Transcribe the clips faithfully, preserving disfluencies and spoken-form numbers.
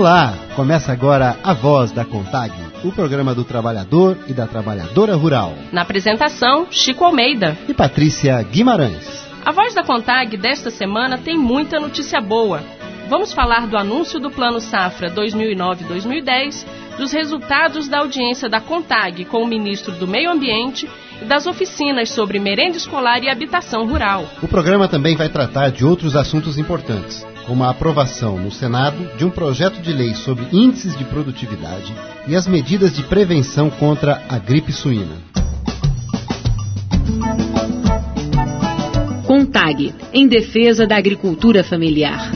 Olá, começa agora A Voz da CONTAG, o programa do trabalhador e da trabalhadora rural. Na apresentação, Chico Almeida e Patrícia Guimarães. A Voz da CONTAG desta semana tem muita notícia boa. Vamos falar do anúncio do Plano Safra dois mil e nove a dois mil e dez, dos resultados da audiência da CONTAG com o ministro do Meio Ambiente e das oficinas sobre merenda escolar e habitação rural. O programa também vai tratar de outros assuntos importantes, como a aprovação no Senado de um projeto de lei sobre índices de produtividade e as medidas de prevenção contra a gripe suína. CONTAG, em defesa da agricultura familiar.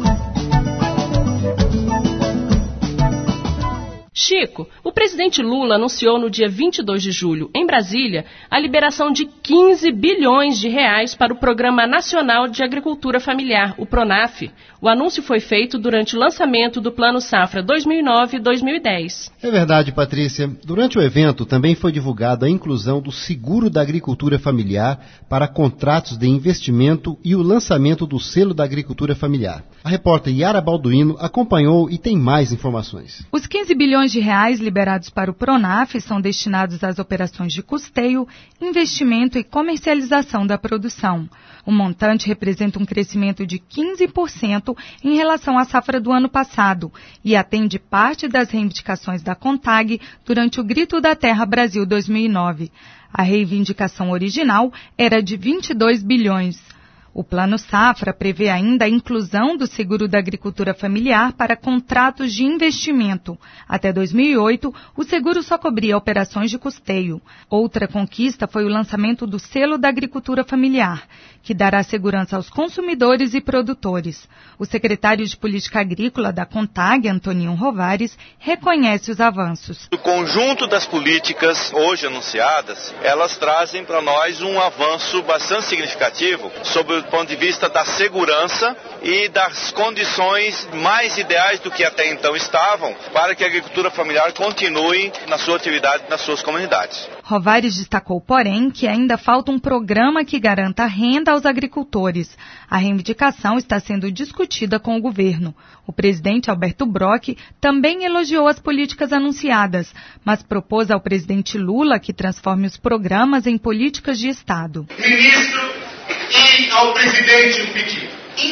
Chico, o presidente Lula anunciou no dia vinte e dois de julho, em Brasília, a liberação de quinze bilhões de reais para o Programa Nacional de Agricultura Familiar, o PRONAF. O anúncio foi feito durante o lançamento do Plano Safra dois mil e nove a dois mil e dez. É verdade, Patrícia. Durante o evento também foi divulgada a inclusão do seguro da agricultura familiar para contratos de investimento e o lançamento do selo da agricultura familiar. A repórter Yara Balduino acompanhou e tem mais informações. Os quinze bilhões de reais liberados para o PRONAF são destinados às operações de custeio, investimento e comercialização da produção. O montante representa um crescimento de quinze por cento em relação à safra do ano passado e atende parte das reivindicações da CONTAG durante o Grito da Terra Brasil dois mil e nove. A reivindicação original era de vinte e dois bilhões. O Plano Safra prevê ainda a inclusão do seguro da agricultura familiar para contratos de investimento. Até dois mil e oito, o seguro só cobria operações de custeio. Outra conquista foi o lançamento do selo da agricultura familiar, que dará segurança aos consumidores e produtores. O secretário de Política Agrícola da CONTAG, Antoninho Rovares, reconhece os avanços. O conjunto das políticas hoje anunciadas, elas trazem para nós um avanço bastante significativo sobre do ponto de vista da segurança e das condições mais ideais do que até então estavam para que a agricultura familiar continue na sua atividade nas suas comunidades. Rovares destacou, porém, que ainda falta um programa que garanta renda aos agricultores. A reivindicação está sendo discutida com o governo. O presidente Alberto Brock também elogiou as políticas anunciadas, mas propôs ao presidente Lula que transforme os programas em políticas de Estado. Ministro, e ao presidente um pedido: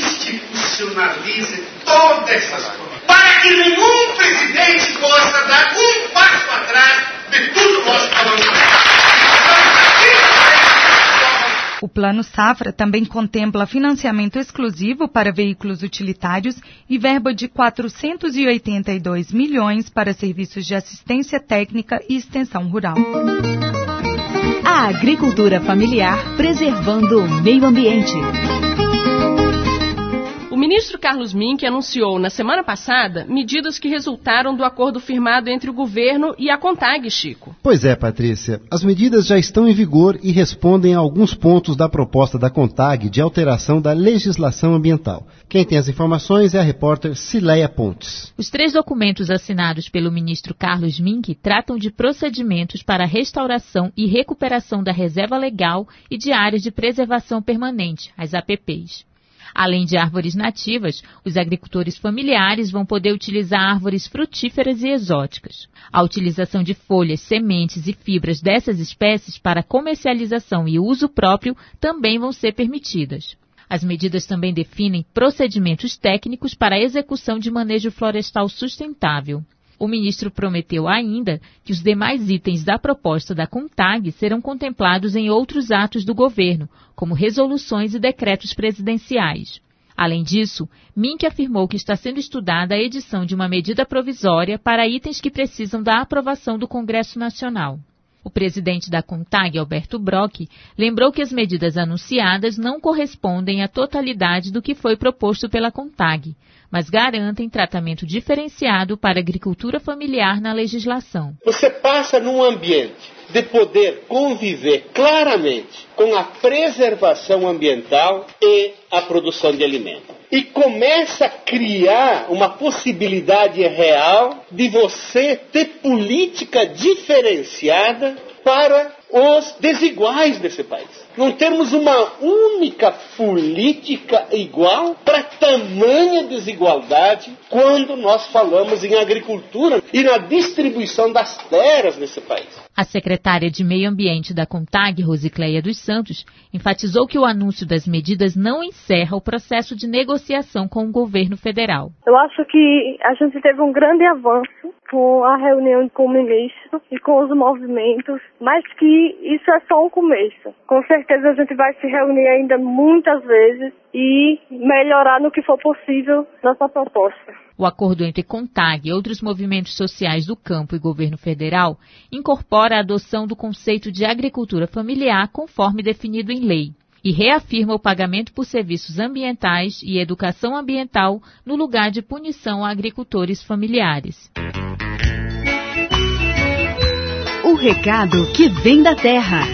institucionalize todas essas coisas, para que nenhum presidente possa dar um passo atrás de tudo nós falamos. O Plano Safra também contempla financiamento exclusivo para veículos utilitários e verba de quatrocentos e oitenta e dois milhões para serviços de assistência técnica e extensão rural. A agricultura familiar preservando o meio ambiente. O ministro Carlos Mink anunciou na semana passada medidas que resultaram do acordo firmado entre o governo e a CONTAG, Chico. Pois é, Patrícia. As medidas já estão em vigor e respondem a alguns pontos da proposta da CONTAG de alteração da legislação ambiental. Quem tem as informações é a repórter Cileia Pontes. Os três documentos assinados pelo ministro Carlos Mink tratam de procedimentos para a restauração e recuperação da reserva legal e de áreas de preservação permanente, as A P Ps. Além de árvores nativas, os agricultores familiares vão poder utilizar árvores frutíferas e exóticas. A utilização de folhas, sementes e fibras dessas espécies para comercialização e uso próprio também vão ser permitidas. As medidas também definem procedimentos técnicos para a execução de manejo florestal sustentável. O ministro prometeu ainda que os demais itens da proposta da CONTAG serão contemplados em outros atos do governo, como resoluções e decretos presidenciais. Além disso, Mink afirmou que está sendo estudada a edição de uma medida provisória para itens que precisam da aprovação do Congresso Nacional. O presidente da CONTAG, Alberto Brock, lembrou que as medidas anunciadas não correspondem à totalidade do que foi proposto pela CONTAG, mas garantem tratamento diferenciado para a agricultura familiar na legislação. Você passa num ambiente de poder conviver claramente com a preservação ambiental e a produção de alimentos. E começa a criar uma possibilidade real de você ter política diferenciada para os desiguais desse país. Não temos uma única política igual para tamanha desigualdade quando nós falamos em agricultura e na distribuição das terras nesse país. A secretária de Meio Ambiente da CONTAG, Rosicléia dos Santos, enfatizou que o anúncio das medidas não encerra o processo de negociação com o governo federal. Eu acho que a gente teve um grande avanço com a reunião com o ministro e com os movimentos, mas que isso é só um começo. Com certeza a gente vai se reunir ainda muitas vezes e melhorar no que for possível nossa proposta. O acordo entre CONTAG e outros movimentos sociais do campo e governo federal incorpora a adoção do conceito de agricultura familiar conforme definido em lei e reafirma o pagamento por serviços ambientais e educação ambiental no lugar de punição a agricultores familiares. O recado que vem da terra.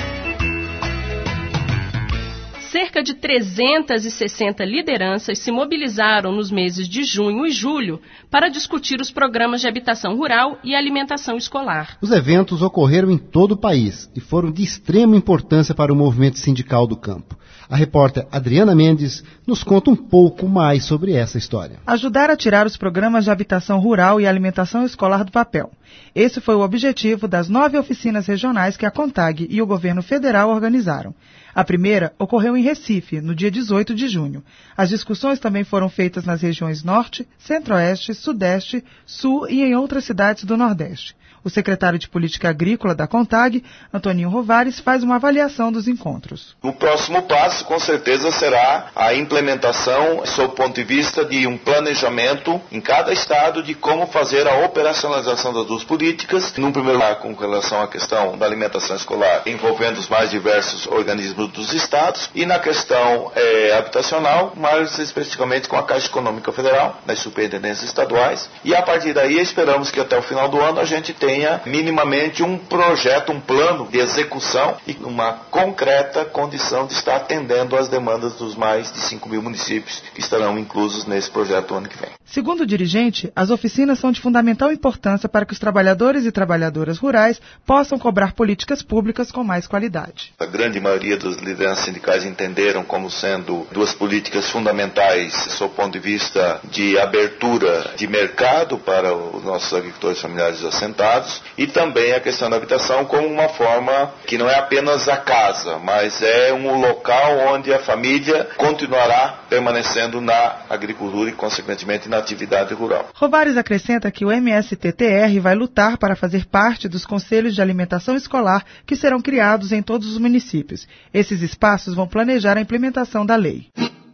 Cerca de trezentas e sessenta lideranças se mobilizaram nos meses de junho e julho para discutir os programas de habitação rural e alimentação escolar. Os eventos ocorreram em todo o país e foram de extrema importância para o movimento sindical do campo. A repórter Adriana Mendes nos conta um pouco mais sobre essa história. Ajudar a tirar os programas de habitação rural e alimentação escolar do papel. Esse foi o objetivo das nove oficinas regionais que a CONTAG e o governo federal organizaram. A primeira ocorreu em Recife, no dia dezoito de junho. As discussões também foram feitas nas regiões Norte, Centro-Oeste, Sudeste, Sul e em outras cidades do Nordeste. O secretário de Política Agrícola da CONTAG, Antoninho Rovares, faz uma avaliação dos encontros. O próximo passo, com certeza, será a implementação, sob o ponto de vista de um planejamento em cada estado de como fazer a operacionalização das duas políticas. Num primeiro lugar, com relação à questão da alimentação escolar, envolvendo os mais diversos organismos dos estados, e na questão é, habitacional, mais especificamente com a Caixa Econômica Federal, das superintendências estaduais. E a partir daí, esperamos que até o final do ano a gente tenha minimamente um projeto, um plano de execução e uma concreta condição de estar atendendo às demandas dos mais de cinco mil municípios que estarão inclusos nesse projeto ano que vem. Segundo o dirigente, as oficinas são de fundamental importância para que os trabalhadores e trabalhadoras rurais possam cobrar políticas públicas com mais qualidade. A grande maioria das lideranças sindicais entenderam como sendo duas políticas fundamentais, sob o ponto de vista de abertura de mercado para os nossos agricultores familiares assentados, e também a questão da habitação como uma forma que não é apenas a casa, mas é um local onde a família continuará permanecendo na agricultura e, consequentemente, na atividade rural. Rovares acrescenta que o M S T T R vai lutar para fazer parte dos conselhos de alimentação escolar que serão criados em todos os municípios. Esses espaços vão planejar a implementação da lei.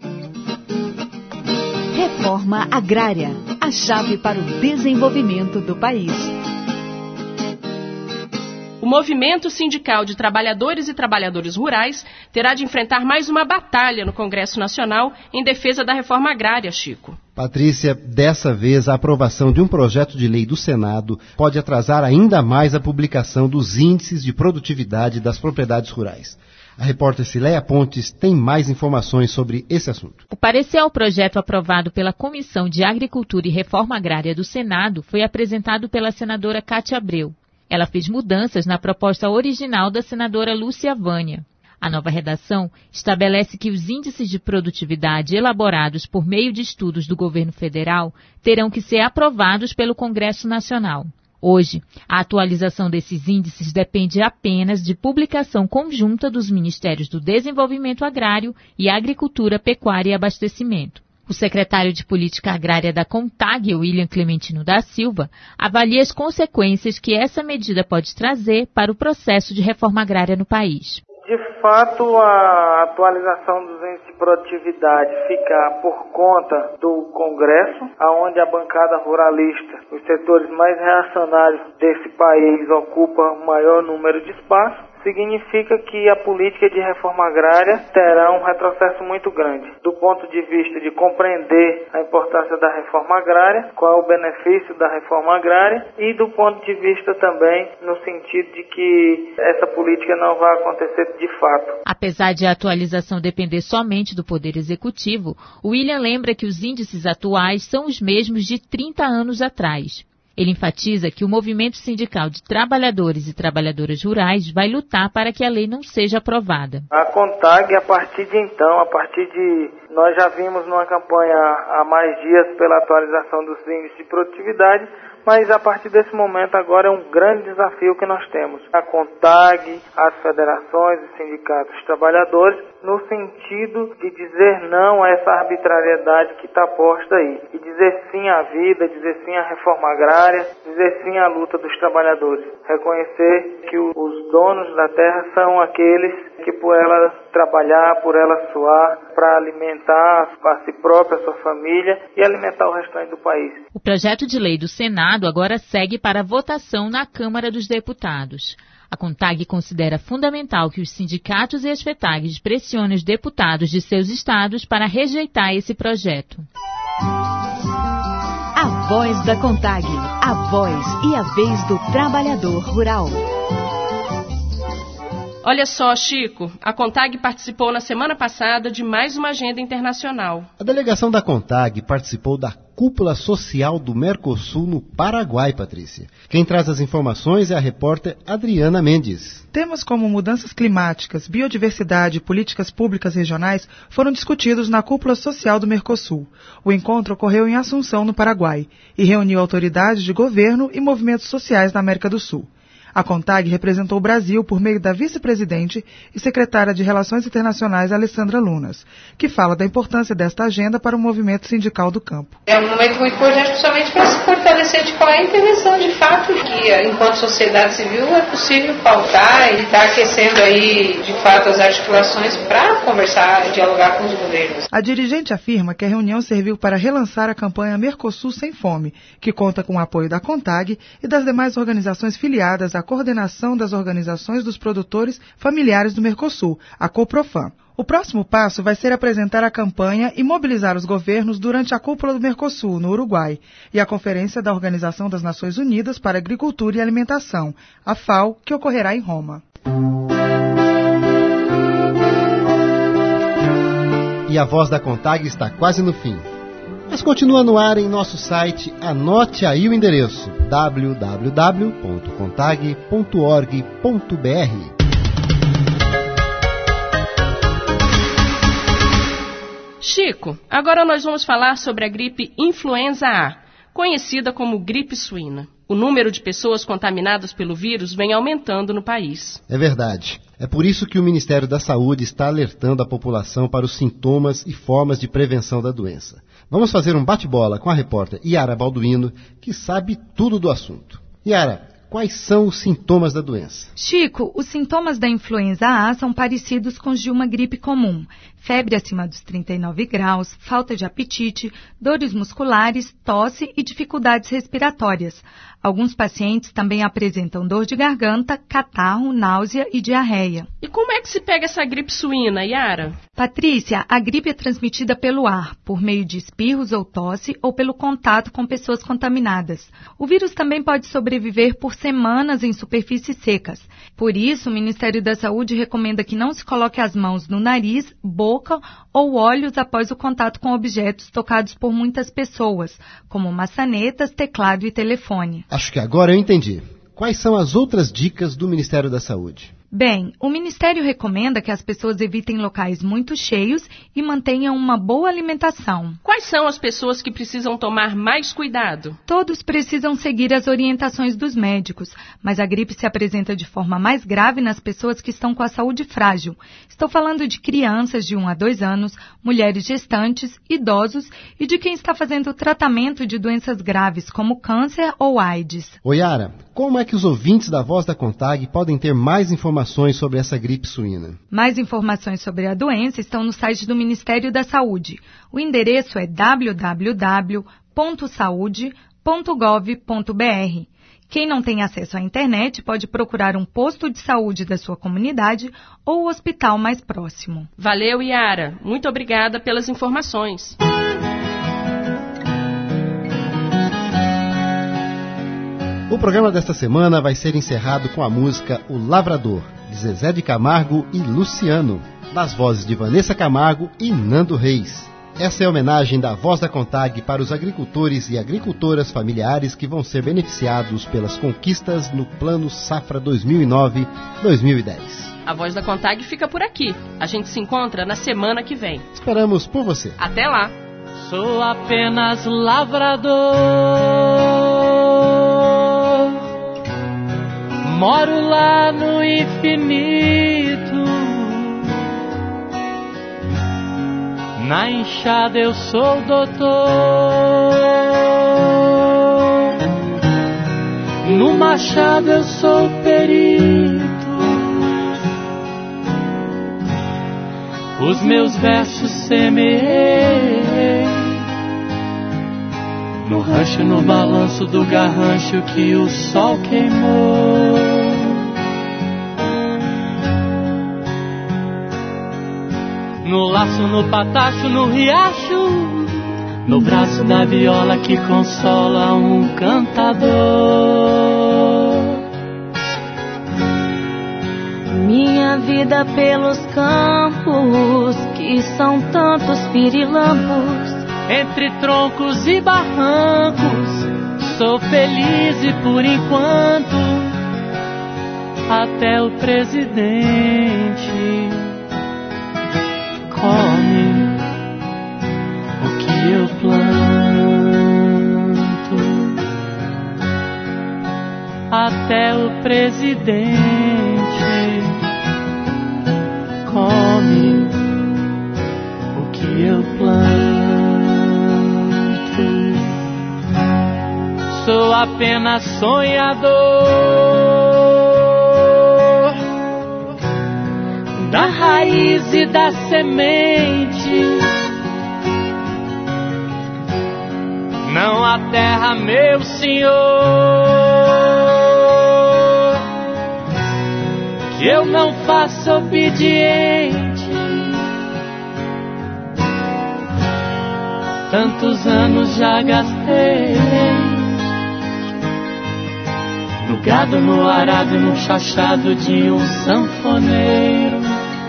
Reforma agrária, a chave para o desenvolvimento do país. O movimento sindical de trabalhadores e trabalhadoras rurais terá de enfrentar mais uma batalha no Congresso Nacional em defesa da reforma agrária, Chico. Patrícia, dessa vez a aprovação de um projeto de lei do Senado pode atrasar ainda mais a publicação dos índices de produtividade das propriedades rurais. A repórter Cileia Pontes tem mais informações sobre esse assunto. O parecer ao projeto aprovado pela Comissão de Agricultura e Reforma Agrária do Senado foi apresentado pela senadora Cátia Abreu. Ela fez mudanças na proposta original da senadora Lúcia Vânia. A nova redação estabelece que os índices de produtividade elaborados por meio de estudos do governo federal terão que ser aprovados pelo Congresso Nacional. Hoje, a atualização desses índices depende apenas de publicação conjunta dos Ministérios do Desenvolvimento Agrário e Agricultura, Pecuária e Abastecimento. O secretário de Política Agrária da CONTAG, William Clementino da Silva, avalia as consequências que essa medida pode trazer para o processo de reforma agrária no país. De fato, a atualização dos índices de produtividade fica por conta do Congresso, onde a bancada ruralista, os setores mais reacionários desse país, ocupa o maior número de espaços. Significa que a política de reforma agrária terá um retrocesso muito grande. Do ponto de vista de compreender a importância da reforma agrária, qual é o benefício da reforma agrária, e do ponto de vista também no sentido de que essa política não vai acontecer de fato. Apesar de a atualização depender somente do Poder Executivo, William lembra que os índices atuais são os mesmos de trinta anos atrás. Ele enfatiza que o movimento sindical de trabalhadores e trabalhadoras rurais vai lutar para que a lei não seja aprovada. A CONTAG, a partir de então, a partir de... Nós já vimos numa campanha há mais dias pela atualização dos índices de produtividade, mas a partir desse momento agora é um grande desafio que nós temos. A CONTAG, as federações, os sindicatos, os trabalhadores, no sentido de dizer não a essa arbitrariedade que está posta aí. E dizer sim à vida, dizer sim à reforma agrária, dizer sim à luta dos trabalhadores. Reconhecer que os donos da terra são aqueles que por ela trabalhar, por ela suar, para alimentar a si própria, a sua família e alimentar o restante do país. O projeto de lei do Senado agora segue para votação na Câmara dos Deputados. A CONTAG considera fundamental que os sindicatos e as FETAGs pressionem os deputados de seus estados para rejeitar esse projeto. A voz da CONTAG, a voz e a vez do trabalhador rural. Olha só, Chico, a CONTAG participou na semana passada de mais uma agenda internacional. A delegação da CONTAG participou da Cúpula Social do Mercosul no Paraguai, Patrícia. Quem traz as informações é a repórter Adriana Mendes. Temas como mudanças climáticas, biodiversidade e políticas públicas regionais foram discutidos na Cúpula Social do Mercosul. O encontro ocorreu em Assunção, no Paraguai, e reuniu autoridades de governo e movimentos sociais da América do Sul. A CONTAG representou o Brasil por meio da vice-presidente e secretária de Relações Internacionais, Alessandra Lunas, que fala da importância desta agenda para o movimento sindical do campo. É um momento muito importante, principalmente para se fortalecer de qual é a intervenção de fato que, enquanto sociedade civil, é possível pautar e estar aquecendo aí, de fato, as articulações para conversar e dialogar com os governos. A dirigente afirma que a reunião serviu para relançar a campanha Mercosul Sem Fome, que conta com o apoio da CONTAG e das demais organizações filiadas à a coordenação das organizações dos produtores familiares do Mercosul, a COPROFAM. O próximo passo vai ser apresentar a campanha e mobilizar os governos durante a Cúpula do Mercosul, no Uruguai, e a Conferência da Organização das Nações Unidas para Agricultura e Alimentação, a FAO, que ocorrerá em Roma. E a voz da CONTAG está quase no fim. Mas continua no ar em nosso site. Anote aí o endereço w w w ponto contag ponto org ponto b r. Chico, agora nós vamos falar sobre a gripe influenza A, conhecida como gripe suína. O número de pessoas contaminadas pelo vírus vem aumentando no país. É verdade. É por isso que o Ministério da Saúde está alertando a população para os sintomas e formas de prevenção da doença. Vamos fazer um bate-bola com a repórter Yara Balduino, que sabe tudo do assunto. Yara, quais são os sintomas da doença? Chico, os sintomas da influenza A são parecidos com os de uma gripe comum. Febre acima dos trinta e nove graus, falta de apetite, dores musculares, tosse e dificuldades respiratórias. Alguns pacientes também apresentam dor de garganta, catarro, náusea e diarreia. E como é que se pega essa gripe suína, Yara? Patrícia, a gripe é transmitida pelo ar, por meio de espirros ou tosse ou pelo contato com pessoas contaminadas. O vírus também pode sobreviver por semanas em superfícies secas. Por isso, o Ministério da Saúde recomenda que não se coloque as mãos no nariz, boca ou olhos após o contato com objetos tocados por muitas pessoas, como maçanetas, teclado e telefone. Acho que agora eu entendi. Quais são as outras dicas do Ministério da Saúde? Bem, o Ministério recomenda que as pessoas evitem locais muito cheios e mantenham uma boa alimentação. Quais são as pessoas que precisam tomar mais cuidado? Todos precisam seguir as orientações dos médicos, mas a gripe se apresenta de forma mais grave nas pessoas que estão com a saúde frágil. Estou falando de crianças de um a dois anos, mulheres gestantes, idosos e de quem está fazendo tratamento de doenças graves como câncer ou AIDS. Ô Yara, como é que os ouvintes da Voz da CONTAG podem ter mais informações sobre essa gripe suína? Mais informações sobre a doença estão no site do Ministério da Saúde. O endereço é w w w ponto saude ponto gov ponto b r. Quem não tem acesso à internet pode procurar um posto de saúde da sua comunidade ou o hospital mais próximo. Valeu, Yara. Muito obrigada pelas informações. O programa desta semana vai ser encerrado com a música O Lavrador, de Zezé de Camargo e Luciano, nas vozes de Vanessa Camargo e Nando Reis. Essa é a homenagem da Voz da Contag para os agricultores e agricultoras familiares que vão ser beneficiados pelas conquistas no Plano Safra dois mil e nove a dois mil e dez. A Voz da Contag fica por aqui. A gente se encontra na semana que vem. Esperamos por você. Até lá. Sou apenas lavrador, moro lá no infinito. Na enxada eu sou doutor, no machado eu sou perito. Os meus versos semeei no rancho, no balanço do garrancho que o sol queimou. No laço, no patacho, no riacho, no braço da viola que consola um cantador. Minha vida pelos campos, que são tantos pirilampos, entre troncos e barrancos, sou feliz e por enquanto até o presidente come o que eu planto. Até o presidente come o que eu planto. Sou apenas sonhador da raiz e da semente. Não há terra, meu senhor, que eu não faça obediente. Tantos anos já gastei no gado, no arado, no chachado de um sanfoneiro.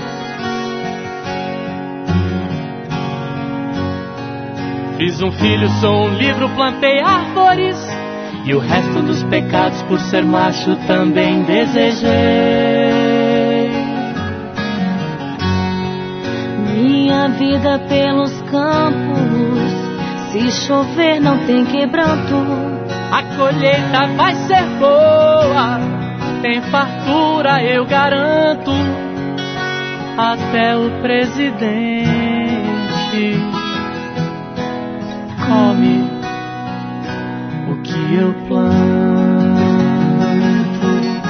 Fiz um filho, sou um livro, plantei árvores, e o resto dos pecados por ser macho também desejei. Minha vida pelos campos, se chover não tem quebranto. A colheita vai ser boa, tem fartura, eu garanto. Até o presidente come o que eu planto.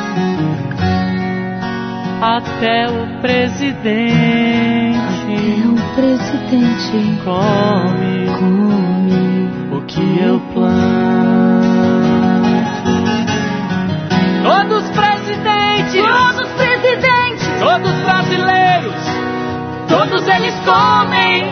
Até o presidente, Até o presidente come, come o que eu planto. Todos presidentes, todos presidentes, todos brasileiros, todos eles comem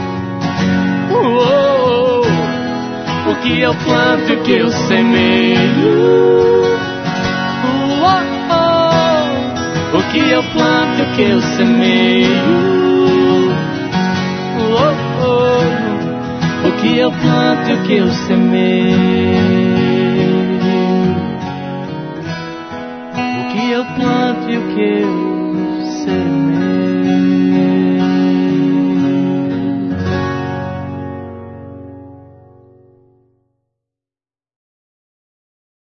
oh, oh, o que eu planto e o que eu semeio. Oh, oh, o que eu planto e o que eu semeio. Oh, oh, o que eu planto e o que eu semeio. O que eu planto e o que eu